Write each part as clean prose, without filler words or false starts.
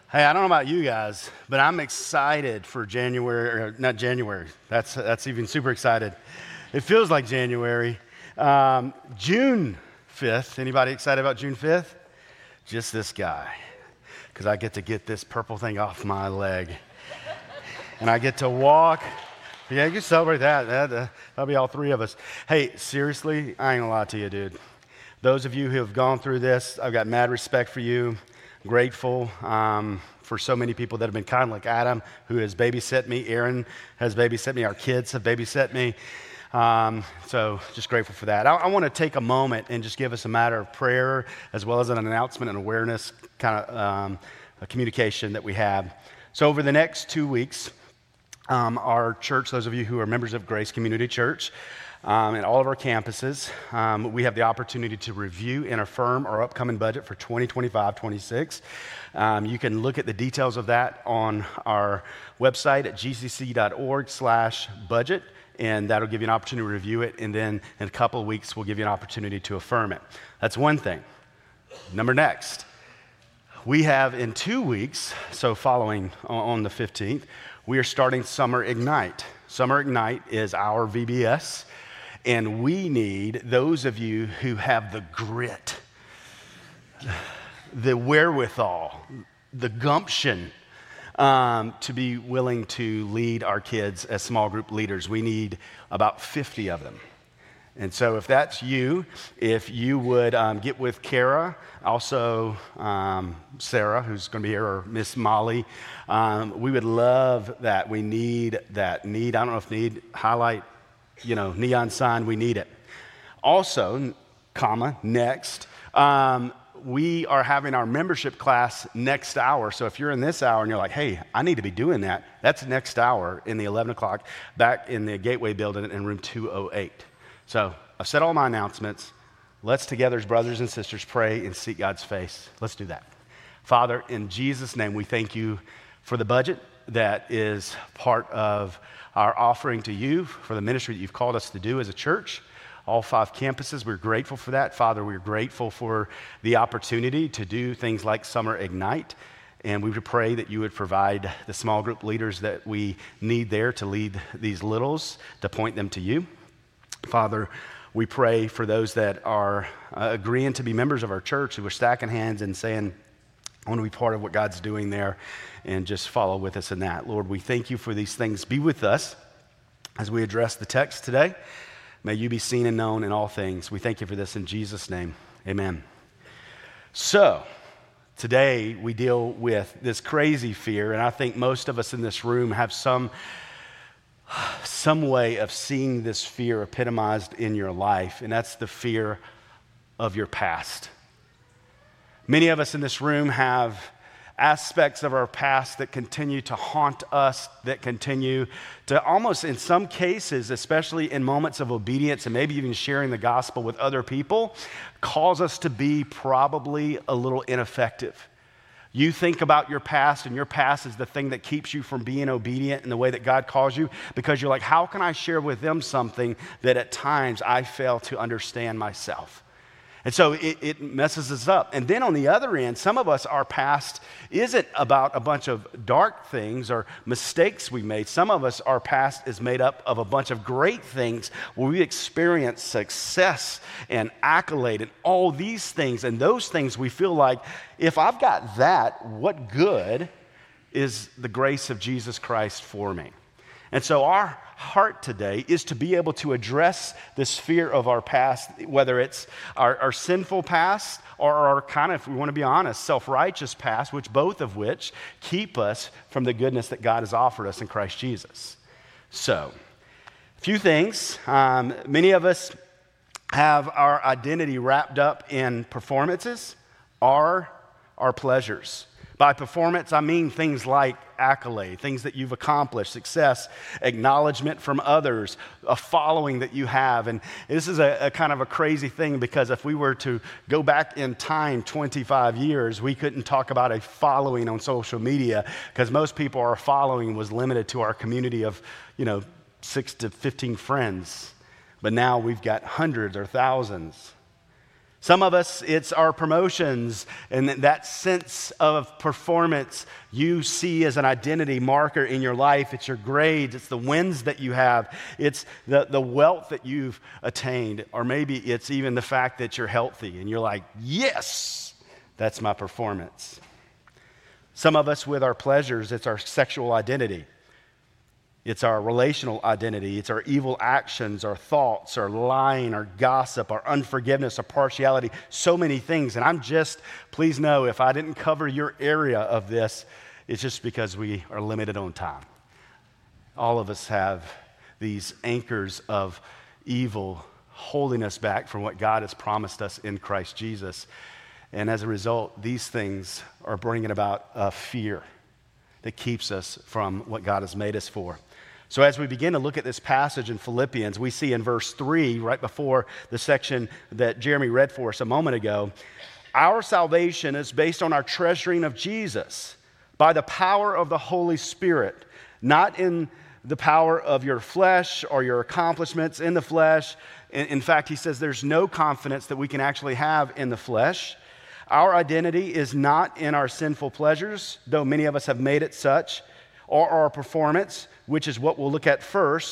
Hey, I don't know about you guys, but I'm excited for January, or not January. That's even super excited. It feels like January. June 5th. Anybody excited about June 5th? Just this guy, because I get to get this purple thing off my leg, and I get to walk. Yeah, you can celebrate that. That'll be all three of us. Hey, seriously, I ain't gonna lie to you, dude. Those of you who have gone through this, I've got mad respect for you. Grateful for so many people that have been kind, like Adam, who has babysat me. Aaron has babysat me. Our kids have babysat me. So just grateful for that. I want to take a moment and just give us a matter of prayer as well as an announcement and awareness kind of a communication that we have. So over the next 2 weeks, our church, those of you who are members of Grace Community Church, and all of our campuses, we have the opportunity to review and affirm our upcoming budget for 2025-26. You can look at the details of that on our website at gcc.org/budget, and that'll give you an opportunity to review it, and then in a couple of weeks, we'll give you an opportunity to affirm it. That's one thing. Next, we have in 2 weeks, so following on the 15th, we are starting Summer Ignite. Summer Ignite is our VBS. And we need those of you who have the grit, the wherewithal, the gumption to be willing to lead our kids as small group leaders. We need about 50 of them. And so if that's you, if you would get with Kara, also Sarah, who's going to be here, or Miss Molly, we would love that. We need that. I don't know if highlight, neon sign, we need it. Also, next, we are having our membership class next hour. So if you're in this hour and you're like, hey, I need to be doing that, that's next hour in the 11 o'clock back in the Gateway building in room 208. So I've said all my announcements. Let's together as brothers and sisters pray and seek God's face. Let's do that. Father, in Jesus' name, we thank you for the budget that is part of our offering to you for the ministry that you've called us to do as a church. All 5 campuses, we're grateful for that. Father, we're grateful for the opportunity to do things like Summer Ignite. And we would pray that you would provide the small group leaders that we need there to lead these littles, to point them to you. Father, we pray for those that are agreeing to be members of our church, who are stacking hands and saying, I want to be part of what God's doing there, and just follow with us in that. Lord, we thank you for these things. Be with us as we address the text today. May you be seen and known in all things. We thank you for this in Jesus' name. Amen. So, today we deal with this crazy fear, and I think most of us in this room have some way of seeing this fear epitomized in your life, and that's the fear of your past. Many of us in this room have aspects of our past that continue to haunt us, that continue to almost, in some cases, especially in moments of obedience and maybe even sharing the gospel with other people, cause us to be probably a little ineffective. You think about your past, and your past is the thing that keeps you from being obedient in the way that God calls you, because you're like, how can I share with them something that at times I fail to understand myself? And so it messes us up. And then on the other end, some of us, our past isn't about a bunch of dark things or mistakes we made. Some of us, our past is made up of a bunch of great things where we experience success and accolade and all these things. And those things we feel like, if I've got that, what good is the grace of Jesus Christ for me? And so our heart today is to be able to address this fear of our past, whether it's our sinful past or our kind of, if we want to be honest, self-righteous past, both of which keep us from the goodness that God has offered us in Christ Jesus. So, a few things. Many of us have our identity wrapped up in performances or our pleasures. By performance, I mean things like accolade, things that you've accomplished, success, acknowledgement from others, a following that you have. And this is a kind of a crazy thing, because if we were to go back in time 25 years, we couldn't talk about a following on social media, because most people, our following was limited to our community of, 6 to 15 friends. But now we've got hundreds or thousands. Some of us, it's our promotions and that sense of performance you see as an identity marker in your life. It's your grades, it's the wins that you have, it's the wealth that you've attained, or maybe it's even the fact that you're healthy and you're like, yes, that's my performance. Some of us with our pleasures, it's our sexual identity. It's our relational identity. It's our evil actions, our thoughts, our lying, our gossip, our unforgiveness, our partiality, so many things. And please know, if I didn't cover your area of this, it's just because we are limited on time. All of us have these anchors of evil holding us back from what God has promised us in Christ Jesus. And as a result, these things are bringing about a fear that keeps us from what God has made us for. So as we begin to look at this passage in Philippians, we see in verse 3, right before the section that Jeremy read for us a moment ago, our salvation is based on our treasuring of Jesus by the power of the Holy Spirit, not in the power of your flesh or your accomplishments in the flesh. In fact, he says there's no confidence that we can actually have in the flesh. Our identity is not in our sinful pleasures, though many of us have made it such, or our performance, which is what we'll look at first.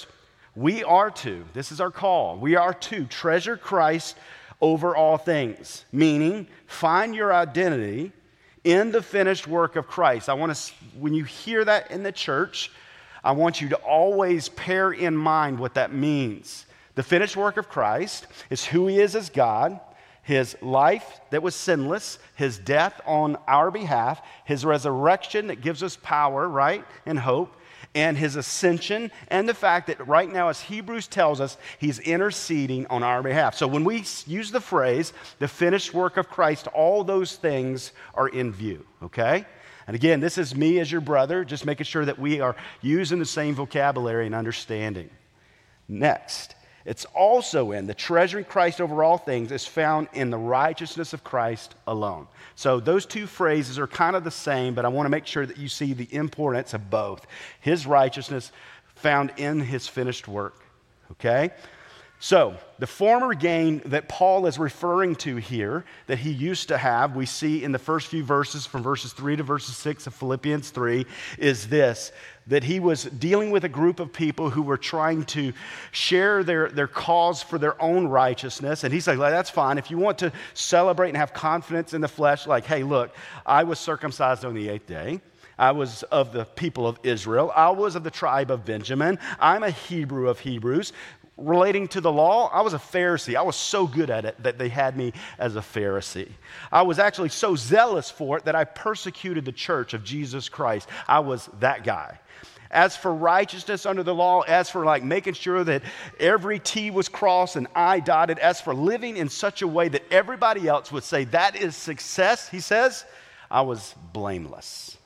This is our call, we are to treasure Christ over all things, meaning find your identity in the finished work of Christ. When you hear that in the church, I want you to always bear in mind what that means. The finished work of Christ is who he is as God, his life that was sinless, his death on our behalf, his resurrection that gives us power, right, and hope, and his ascension, and the fact that right now, as Hebrews tells us, he's interceding on our behalf. So when we use the phrase, the finished work of Christ, all those things are in view, okay? And again, this is me as your brother, just making sure that we are using the same vocabulary and understanding. Next, it's also in the treasuring Christ over all things is found in the righteousness of Christ alone. So those two phrases are kind of the same, but I want to make sure that you see the importance of both. His righteousness found in his finished work, okay? So the former gain that Paul is referring to here, that he used to have, we see in the first few verses, from verses 3 to verses 6 of Philippians 3, is this, that he was dealing with a group of people who were trying to share their cause for their own righteousness. And he's like, that's fine. If you want to celebrate and have confidence in the flesh, like, hey, look, I was circumcised on the 8th day. I was of the people of Israel. I was of the tribe of Benjamin. I'm a Hebrew of Hebrews. Relating to the law, I was a Pharisee. I was so good at it that they had me as a Pharisee. I was actually so zealous for it that I persecuted the church of Jesus Christ. I was that guy. As for righteousness under the law, as for like making sure that every T was crossed and I dotted, as for living in such a way that everybody else would say that is success, he says, I was blameless.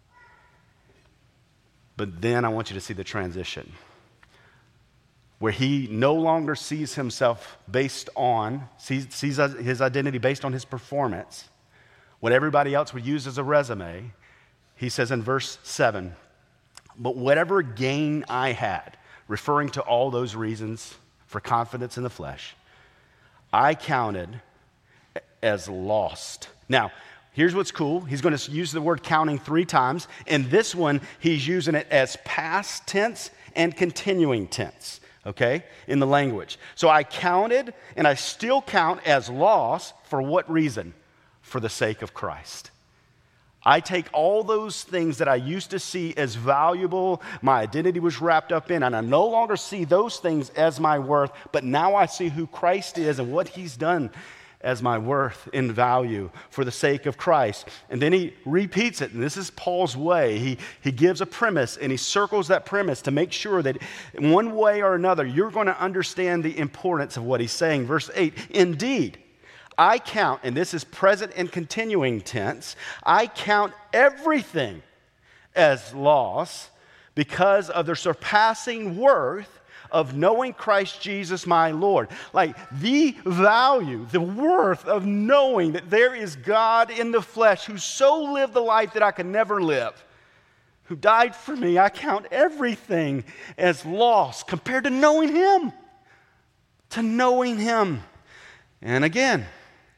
But then I want you to see the transition, where he no longer sees himself sees his identity based on his performance, what everybody else would use as a resume. He says in verse 7, but whatever gain I had, referring to all those reasons for confidence in the flesh, I counted as lost. Now, here's what's cool. He's going to use the word counting 3 times. In this one, he's using it as past tense and continuing tense. Okay, in the language. So I counted, and I still count as loss. For what reason? For the sake of Christ. I take all those things that I used to see as valuable, my identity was wrapped up in, and I no longer see those things as my worth, but now I see who Christ is and what he's done as my worth and value for the sake of Christ. And then he repeats it, and this is Paul's way. He gives a premise, and he circles that premise to make sure that in one way or another, you're going to understand the importance of what he's saying. Verse 8, indeed, I count, and this is present and continuing tense, I count everything as loss because of their surpassing worth of knowing Christ Jesus my Lord. Like the value, the worth of knowing that there is God in the flesh who so lived the life that I could never live, who died for me. I count everything as loss compared to knowing him. To knowing him. And again,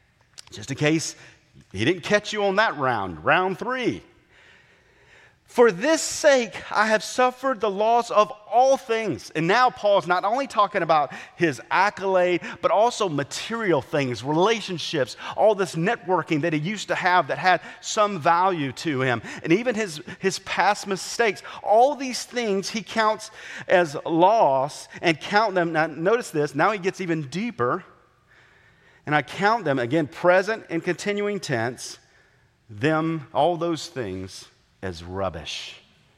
Just in case he didn't catch you on that round 3. For this sake, I have suffered the loss of all things. And now Paul's not only talking about his accolade, but also material things, relationships, all this networking that he used to have that had some value to him. And even his past mistakes. All these things he counts as loss and count them. Now notice this, now he gets even deeper. And I count them, again, present and continuing tense, all those things as rubbish.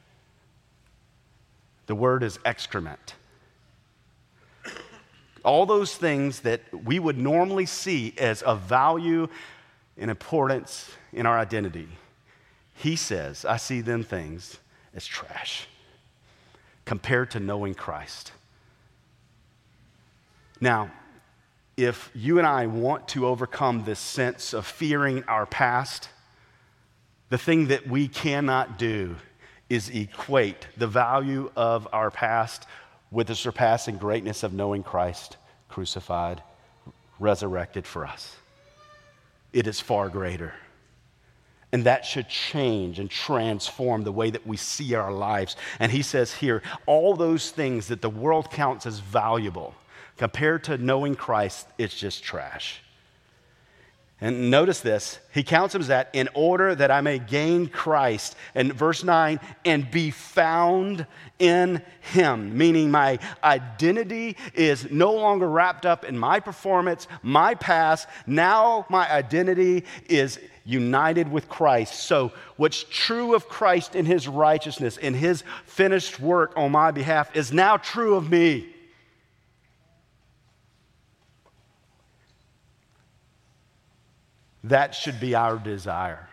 The word is excrement. All those things that we would normally see as of value and importance in our identity. He says, I see them things as trash compared to knowing Christ. Now, if you and I want to overcome this sense of fearing our past, the thing that we cannot do is equate the value of our past with the surpassing greatness of knowing Christ crucified, resurrected for us. It is far greater. And that should change and transform the way that we see our lives. And he says here, all those things that the world counts as valuable, compared to knowing Christ, it's just trash. And notice this, he counts them as that, in order that I may gain Christ. And verse 9, and be found in him. Meaning my identity is no longer wrapped up in my performance, my past. Now my identity is united with Christ. So what's true of Christ in his righteousness, in his finished work on my behalf, is now true of me. That should be our desire.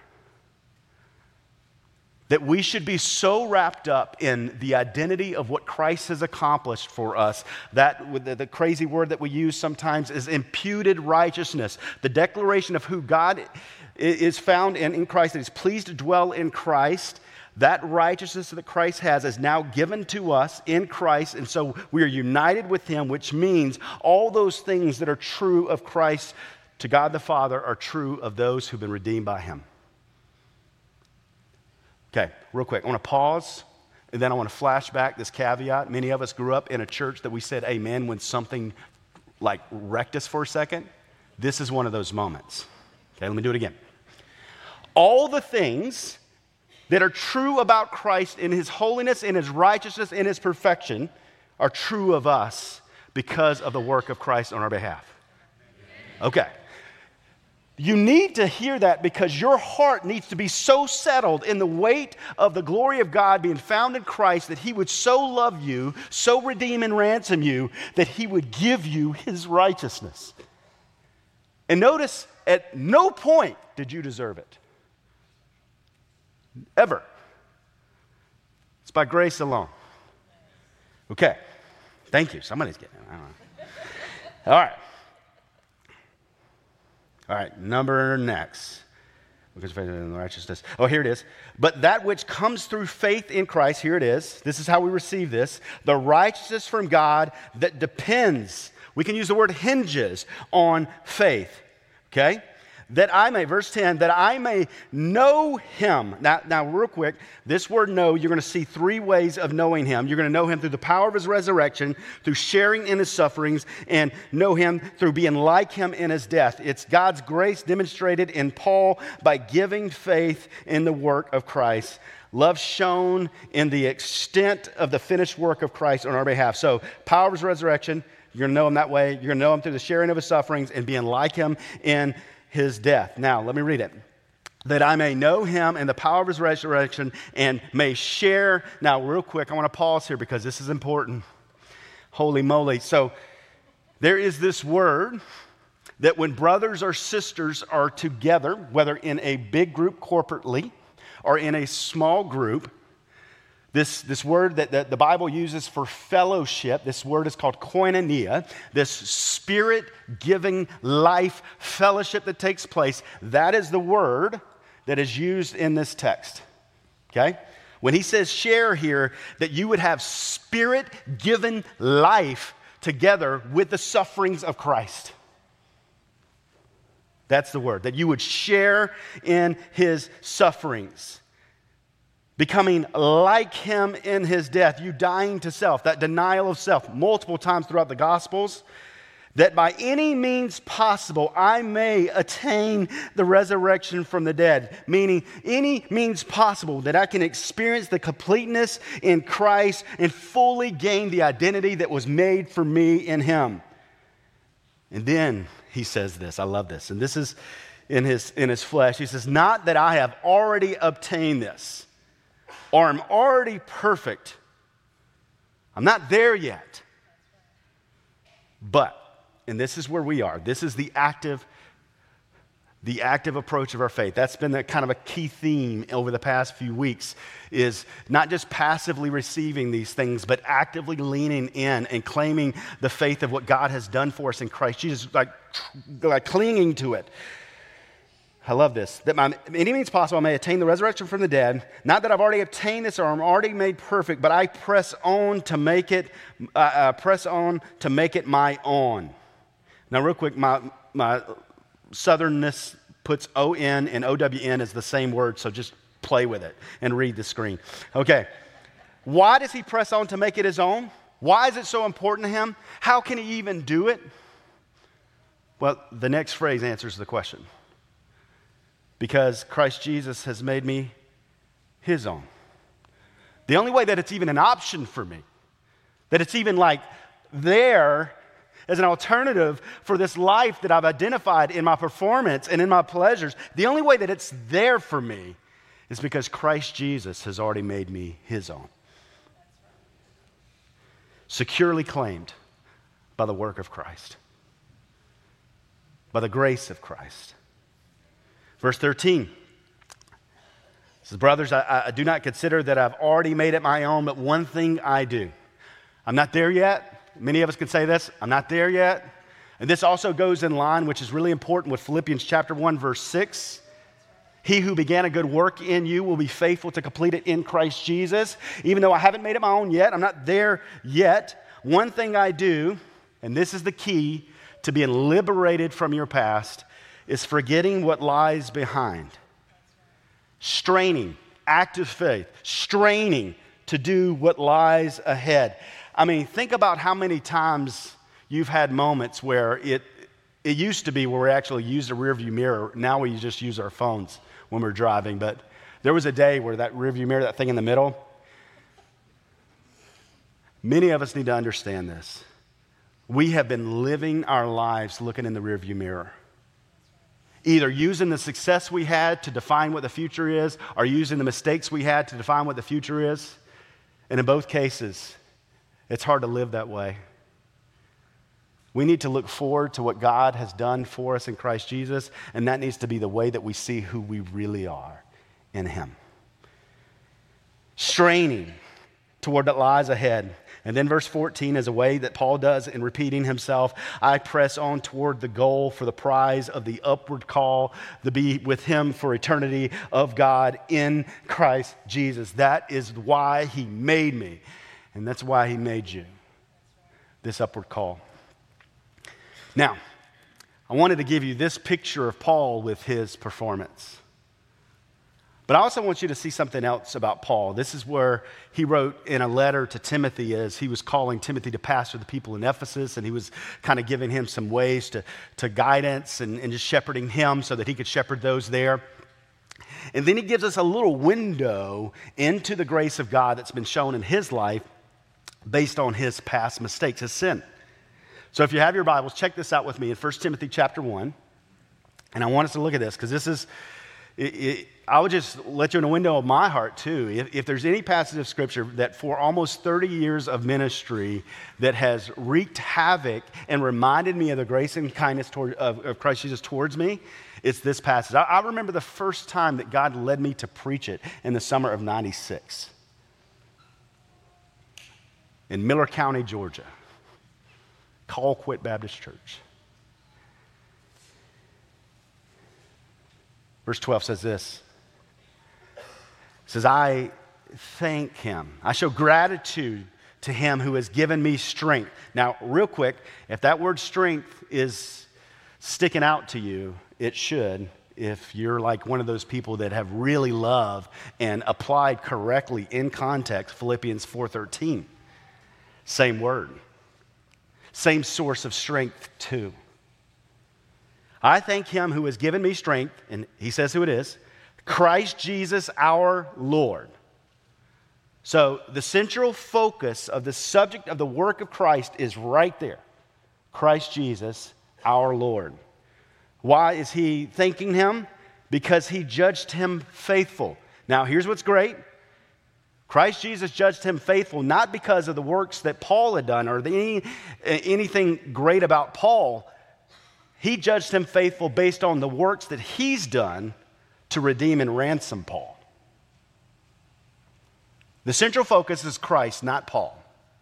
That we should be so wrapped up in the identity of what Christ has accomplished for us. That the crazy word that we use sometimes is imputed righteousness. The declaration of who God is found in Christ, that he's pleased to dwell in Christ. That righteousness that Christ has is now given to us in Christ, and so we are united with him, which means all those things that are true of Christ to God the Father are true of those who've been redeemed by him. Okay, real quick, I want to pause, and then I want to flash back this caveat. Many of us grew up in a church that we said amen when something like wrecked us for a second. This is one of those moments. Okay, let me do it again. All the things that are true about Christ in his holiness, in his righteousness, in his perfection are true of us because of the work of Christ on our behalf. Okay. You need to hear that because your heart needs to be so settled in the weight of the glory of God being found in Christ that he would so love you, so redeem and ransom you, that he would give you his righteousness. And notice, at no point did you deserve it. Ever. It's by grace alone. Okay. Thank you. Somebody's getting it. I don't know. All right. All right, number next. Because faith in righteousness. Oh, here it is. But that which comes through faith in Christ, here it is. This is how we receive this. The righteousness from God that depends, we can use the word hinges, on faith. Okay? That I may, verse 10, that I may know him. Now, real quick, this word know, you're going to see 3 ways of knowing him. You're going to know him through the power of his resurrection, through sharing in his sufferings, and know him through being like him in his death. It's God's grace demonstrated in Paul by giving faith in the work of Christ. Love shown in the extent of the finished work of Christ on our behalf. So, power of his resurrection, you're going to know him that way. You're going to know him through the sharing of his sufferings and being like him in his death. Now, let me read it. That I may know him and the power of his resurrection and may share. Now, real quick, I want to pause here because this is important. Holy moly. So, there is this word that when brothers or sisters are together, whether in a big group corporately or in a small group, this word that the Bible uses for fellowship, this word is called koinonia, this spirit-giving life fellowship that takes place, that is the word that is used in this text, okay? When he says share here, that you would have spirit-given life together with the sufferings of Christ. That's the word. That you would share in his sufferings. Becoming like him in his death. You dying to self. That denial of self multiple times throughout the Gospels. That by any means possible, I may attain the resurrection from the dead. Meaning, any means possible that I can experience the completeness in Christ and fully gain the identity that was made for me in him. And then he says this, I love this, and this is in his flesh. He says, not that I have already obtained this, or am already perfect. I'm not there yet. But, and this is where we are, this is the active approach of our faith. That's been the kind of a key theme over the past few weeks, is not just passively receiving these things, but actively leaning in and claiming the faith of what God has done for us in Christ Jesus, like clinging to it. I love this. That by any means possible I may attain the resurrection from the dead. Not that I've already obtained this or I'm already made perfect, but I press on to make it my own. Now, real quick, my southernness puts O-N and O-W-N as the same word, so just play with it and read the screen. Okay. Why does he press on to make it his own? Why is it so important to him? How can he even do it? Well, the next phrase answers the question. Because Christ Jesus has made me his own. The only way that it's even an option for me, that it's even like there as an alternative for this life that I've identified in my performance and in my pleasures, the only way that it's there for me is because Christ Jesus has already made me his own. Securely claimed by the work of Christ, by the grace of Christ. Verse 13 says, brothers, I do not consider that I've already made it my own, but one thing I do. I'm not there yet. Many of us can say this. I'm not there yet. And this also goes in line, which is really important, with Philippians chapter 1, verse 6. He who began a good work in you will be faithful to complete it in Christ Jesus. Even though I haven't made it my own yet, I'm not there yet. One thing I do, and this is the key to being liberated from your past, is forgetting what lies behind. Straining, active faith, straining to do what lies ahead. I mean, think about how many times you've had moments where it used to be where we actually used a rearview mirror. Now we just use our phones when we're driving. But there was a day where that rearview mirror, that thing in the middle, many of us need to understand this. We have been living our lives looking in the rearview mirror. Either using the success we had to define what the future is, or using the mistakes we had to define what the future is. And in both cases, it's hard to live that way. We need to look forward to what God has done for us in Christ Jesus, and that needs to be the way that we see who we really are in him. Straining toward what lies ahead. And then verse 14 is a way that Paul does in repeating himself. I press on toward the goal for the prize of the upward call to be with him for eternity of God in Christ Jesus. That is why he made me. And that's why he made you. This upward call. Now, I wanted to give you this picture of Paul with his performance. But I also want you to see something else about Paul. This is where he wrote in a letter to Timothy as he was calling Timothy to pastor the people in Ephesus, and he was kind of giving him some ways to guidance and just shepherding him so that he could shepherd those there. And then he gives us a little window into the grace of God that's been shown in his life based on his past mistakes, his sin. So if you have your Bibles, check this out with me in 1 Timothy chapter 1. And I want us to look at this because this is... I would just let you in a window of my heart too. If there's any passage of Scripture that for almost 30 years of ministry that has wreaked havoc and reminded me of the grace and kindness of Christ Jesus towards me, it's this passage. I remember the first time that God led me to preach it in the summer of '96 in Miller County, Georgia, Colquitt Baptist Church. Verse 12 says this. It says, I thank him. I show gratitude to him who has given me strength. Now, real quick, if that word strength is sticking out to you, it should if you're like one of those people that have really loved and applied correctly in context Philippians 4:13. Same word. Same source of strength too. I thank him who has given me strength, and he says who it is, Christ Jesus our Lord. So the central focus of the subject of the work of Christ is right there. Christ Jesus our Lord. Why is he thanking him? Because he judged him faithful. Now here's what's great. Christ Jesus judged him faithful not because of the works that Paul had done or anything great about Paul. He judged him faithful based on the works that he's done to redeem and ransom Paul. The central focus is Christ, not Paul.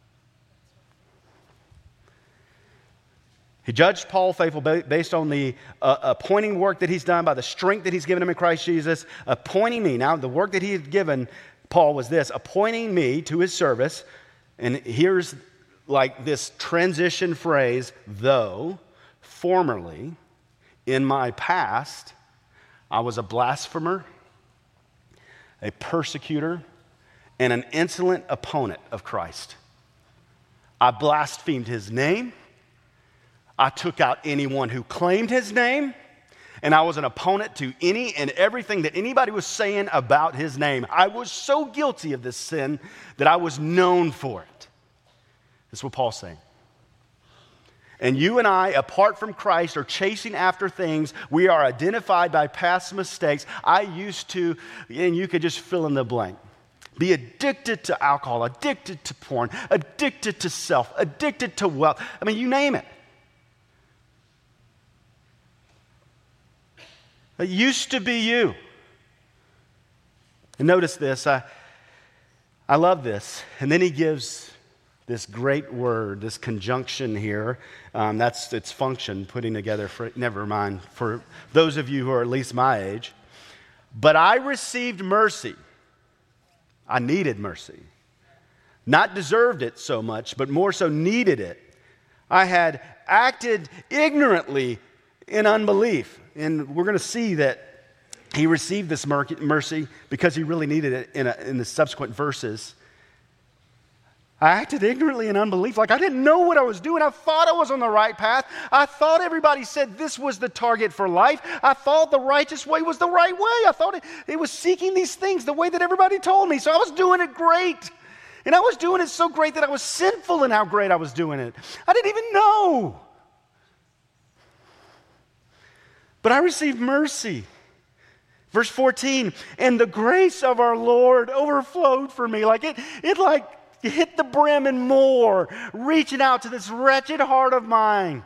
He judged Paul faithful based on the appointing work that he's done by the strength that he's given him in Christ Jesus, appointing me. Now, the work that he had given Paul was this, appointing me to his service. And here's like this transition phrase, though formerly in my past I was a blasphemer, a persecutor, and an insolent opponent of Christ. I blasphemed his name. I took out anyone who claimed his name, and I was an opponent to any and everything that anybody was saying about his name. I was so guilty of this sin that I was known for it. That's what Paul's saying. And you and I, apart from Christ, are chasing after things. We are identified by past mistakes. I used to, and you could just fill in the blank. Be addicted to alcohol, addicted to porn, addicted to self, addicted to wealth. I mean, you name it. It used to be you. And notice this. I love this. And then he gives this great word, this conjunction here. That's its function, putting together, never mind, for those of you who are at least my age. But I received mercy. I needed mercy. Not deserved it so much, but more so needed it. I had acted ignorantly in unbelief. And we're going to see that he received this mercy because he really needed it in the subsequent verses. I acted ignorantly in unbelief, like I didn't know what I was doing. I thought I was on the right path. I thought everybody said this was the target for life. I thought the righteous way was the right way. I thought it was seeking these things the way that everybody told me. So I was doing it great. And I was doing it so great that I was sinful in how great I was doing it. I didn't even know. But I received mercy. Verse 14, and the grace of our Lord overflowed for me. Like it hit the brim and more, reaching out to this wretched heart of mine.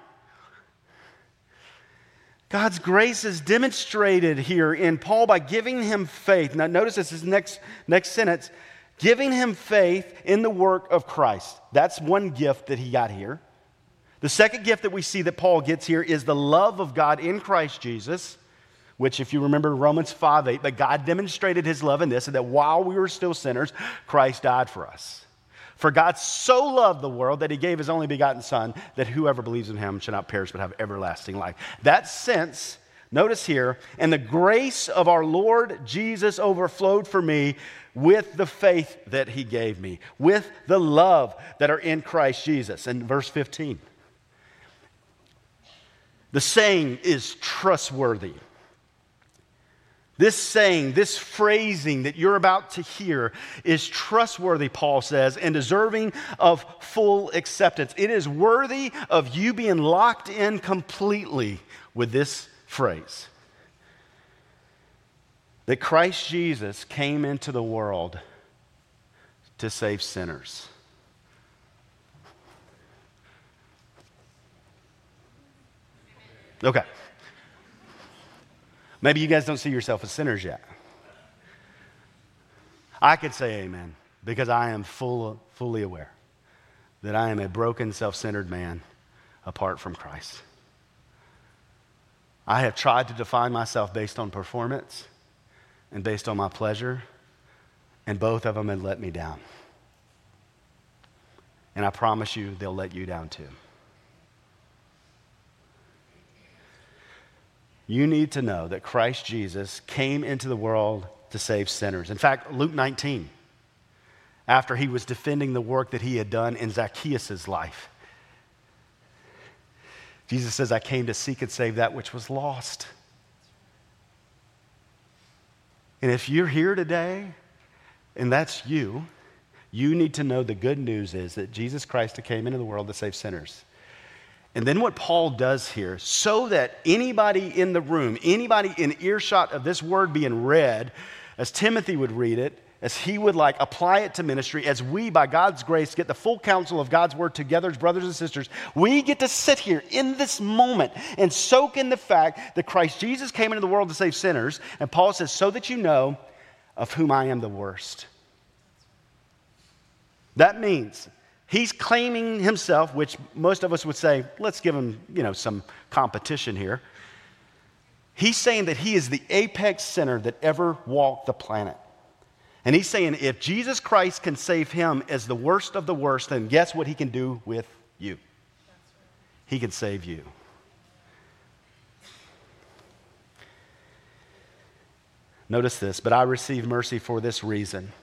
God's grace is demonstrated here in Paul by giving him faith. Now notice this is next sentence. Giving him faith in the work of Christ. That's one gift that he got here. The second gift that we see that Paul gets here is the love of God in Christ Jesus, which if you remember Romans 5:8, but God demonstrated his love in this, and that while we were still sinners, Christ died for us. For God so loved the world that he gave his only begotten Son, that whoever believes in him shall not perish but have everlasting life. That sense, notice here, and the grace of our Lord Jesus overflowed for me with the faith that he gave me, with the love that are in Christ Jesus. And verse 15. The saying is trustworthy. This saying, this phrasing that you're about to hear is trustworthy, Paul says, and deserving of full acceptance. It is worthy of you being locked in completely with this phrase. That Christ Jesus came into the world to save sinners. Okay. Maybe you guys don't see yourself as sinners yet. I could say amen because I am fully aware that I am a broken, self-centered man apart from Christ. I have tried to define myself based on performance and based on my pleasure, and both of them have let me down. And I promise you they'll let you down too. You need to know that Christ Jesus came into the world to save sinners. In fact, Luke 19, after he was defending the work that he had done in Zacchaeus' life, Jesus says, I came to seek and save that which was lost. And if you're here today, and that's you, you need to know the good news is that Jesus Christ came into the world to save sinners. And then what Paul does here, so that anybody in the room, anybody in earshot of this word being read, as Timothy would read it, as he would apply it to ministry, as we, by God's grace, get the full counsel of God's word together as brothers and sisters, we get to sit here in this moment and soak in the fact that Christ Jesus came into the world to save sinners. And Paul says, so that you know of whom I am the worst. That means he's claiming himself, which most of us would say, let's give him, some competition here. He's saying that he is the apex sinner that ever walked the planet. And he's saying if Jesus Christ can save him as the worst of the worst, then guess what he can do with you? He can save you. Notice this, but I received mercy for this reason,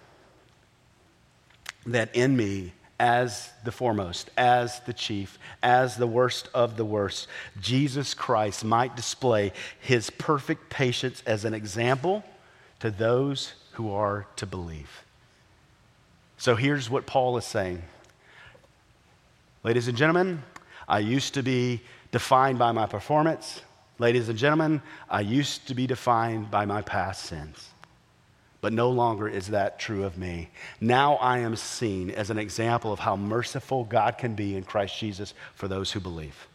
that in me, as the foremost, as the chief, as the worst of the worst, Jesus Christ might display his perfect patience as an example to those who are to believe. So here's what Paul is saying. Ladies and gentlemen, I used to be defined by my performance. Ladies and gentlemen, I used to be defined by my past sins. But no longer is that true of me. Now I am seen as an example of how merciful God can be in Christ Jesus for those who believe.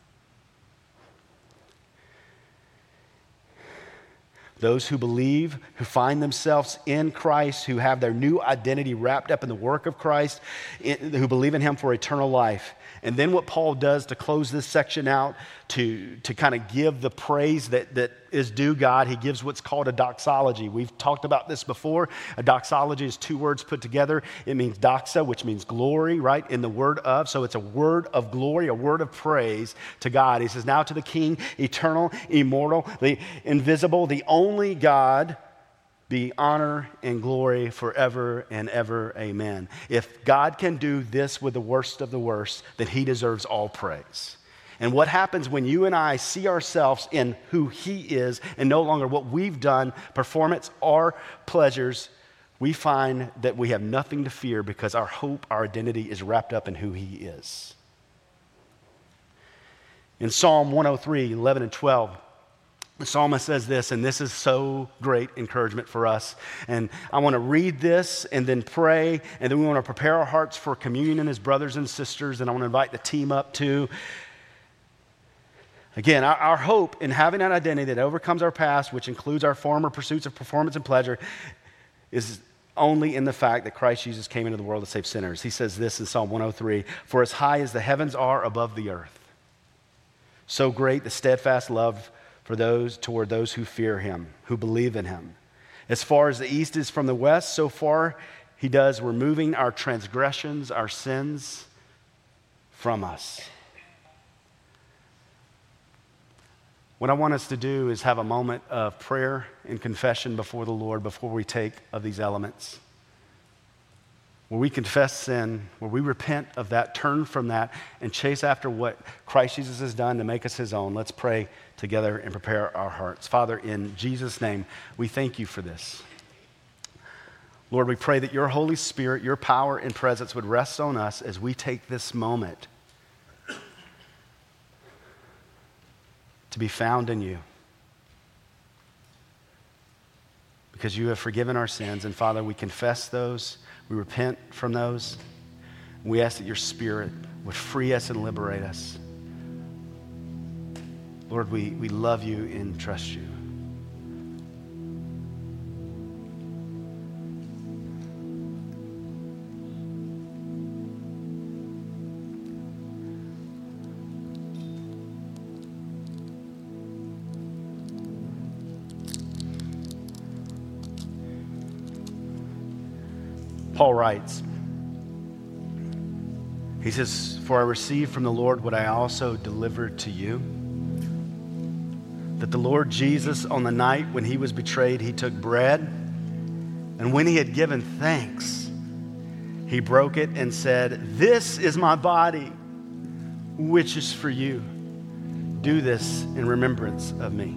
Those who believe, who find themselves in Christ, who have their new identity wrapped up in the work of Christ, who believe in him for eternal life. And then what Paul does to close this section out, to kind of give the praise that is due God, he gives what's called a doxology. We've talked about this before. A doxology is two words put together. It means doxa, which means glory, right, in the word of. So it's a word of glory, a word of praise to God. He says, now to the King, eternal, immortal, the invisible, the only God, be honor and glory forever and ever. Amen. If God can do this with the worst of the worst, then he deserves all praise. And what happens when you and I see ourselves in who he is and no longer what we've done, performance or pleasures, we find that we have nothing to fear because our hope, our identity is wrapped up in who he is. In Psalm 103, 11 and 12, the psalmist says this, and this is so great encouragement for us. And I want to read this and then pray, and then we want to prepare our hearts for communion as brothers and sisters, and I want to invite the team up too. Again, our hope in having an identity that overcomes our past, which includes our former pursuits of performance and pleasure, is only in the fact that Christ Jesus came into the world to save sinners. He says this in Psalm 103, for as high as the heavens are above the earth, so great the steadfast love toward those who fear him, who believe in him. As far as the east is from the west, so far he does removing our transgressions, our sins from us. What I want us to do is have a moment of prayer and confession before the Lord before we take of these elements. Where we confess sin, where we repent of that, turn from that, and chase after what Christ Jesus has done to make us his own. Let's pray together and prepare our hearts. Father, in Jesus' name, we thank you for this. Lord, we pray that your Holy Spirit, your power and presence would rest on us as we take this moment to be found in you. Because you have forgiven our sins, and Father, we confess those. We repent from those. We ask that your Spirit would free us and liberate us. Lord, we love you and trust you. Paul writes, he says, for I received from the Lord what I also delivered to you, that the Lord Jesus, on the night when he was betrayed, he took bread, and when he had given thanks, he broke it and said, "This is my body, which is for you. Do this in remembrance of me."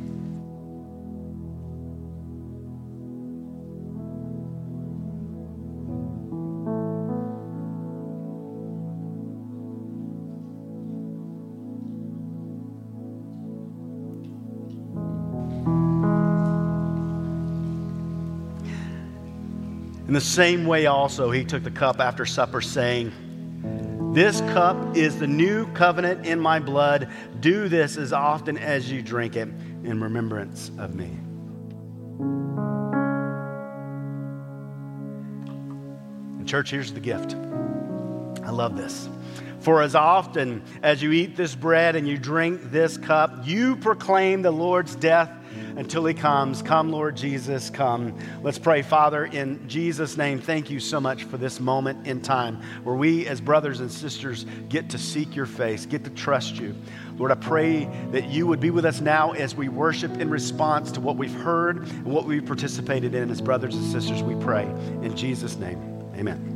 In the same way also, he took the cup after supper, saying, "This cup is the new covenant in my blood. Do this as often as you drink it in remembrance of me." And church, here's the gift. I love this. "For as often as you eat this bread and you drink this cup, you proclaim the Lord's death until he comes." Come, Lord Jesus, come. Let's pray. Father, in Jesus' name, thank you so much for this moment in time where we as brothers and sisters get to seek your face, get to trust you. Lord, I pray that you would be with us now as we worship in response to what we've heard and what we've participated in as brothers and sisters. We pray in Jesus' name. Amen.